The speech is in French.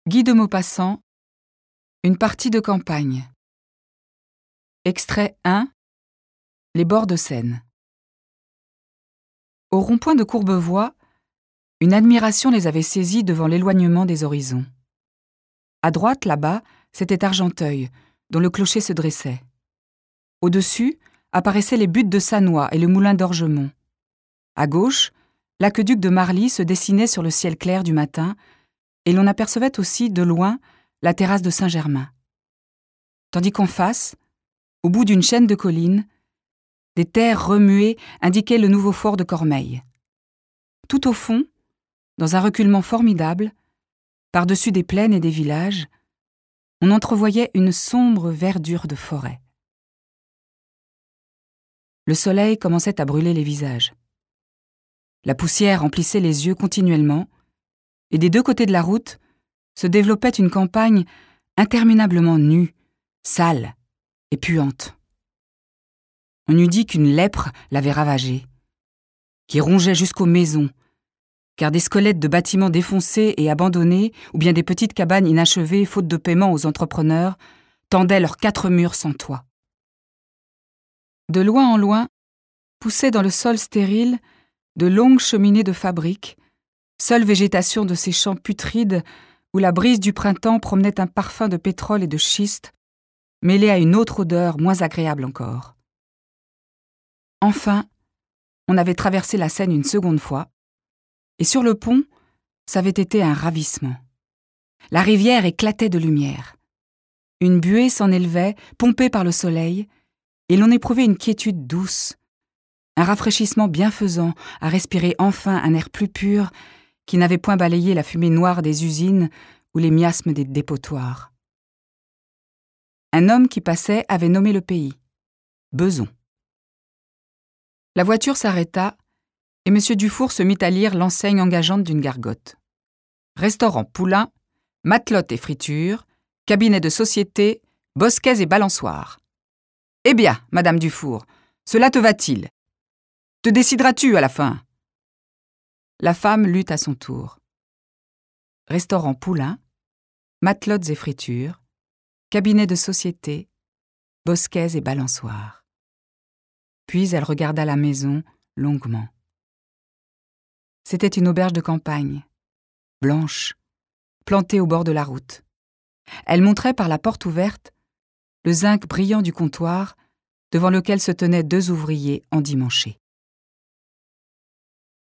Guy de Maupassant, une partie de campagne. Extrait 1. Les bords de Seine. Au rond-point de Courbevoie, une admiration les avait saisis devant l'éloignement des horizons. À droite, là-bas, c'était Argenteuil, dont le clocher se dressait. Au-dessus, apparaissaient les buttes de Sannois et le moulin d'Orgemont. À gauche, l'aqueduc de Marly se dessinait sur le ciel clair du matin, et l'on apercevait aussi, de loin, la terrasse de Saint-Germain. Tandis qu'en face, au bout d'une chaîne de collines, des terres remuées indiquaient le nouveau fort de Cormeilles. Tout au fond, dans un reculement formidable, par-dessus des plaines et des villages, on entrevoyait une sombre verdure de forêt. Le soleil commençait à brûler les visages. La poussière remplissait les yeux continuellement, et des deux côtés de la route se développait une campagne interminablement nue, sale et puante. On eût dit qu'une lèpre l'avait ravagée, qui rongeait jusqu'aux maisons, car des squelettes de bâtiments défoncés et abandonnés, ou bien des petites cabanes inachevées faute de paiement aux entrepreneurs, tendaient leurs 4 murs sans toit. De loin en loin, poussaient dans le sol stérile de longues cheminées de fabriques, seule végétation de ces champs putrides où la brise du printemps promenait un parfum de pétrole et de schiste, mêlé à une autre odeur moins agréable encore. Enfin, on avait traversé la Seine une seconde fois, et sur le pont, ça avait été un ravissement. La rivière éclatait de lumière. Une buée s'en élevait, pompée par le soleil, et l'on éprouvait une quiétude douce, un rafraîchissement bienfaisant à respirer enfin un air plus pur qui n'avait point balayé la fumée noire des usines ou les miasmes des dépotoirs. Un homme qui passait avait nommé le pays, Beson. La voiture s'arrêta, et M. Dufour se mit à lire l'enseigne engageante d'une gargote. Restaurant Poulain, matelote et friture, cabinet de société, bosquets et balançoires. Eh bien, Madame Dufour, cela te va-t-il? Te décideras-tu à la fin? La femme lut à son tour. Restaurant Poulain, matelotes et fritures, cabinet de société, bosquets et balançoires. Puis elle regarda la maison longuement. C'était une auberge de campagne, blanche, plantée au bord de la route. Elle montrait par la porte ouverte le zinc brillant du comptoir devant lequel se tenaient 2 ouvriers endimanchés.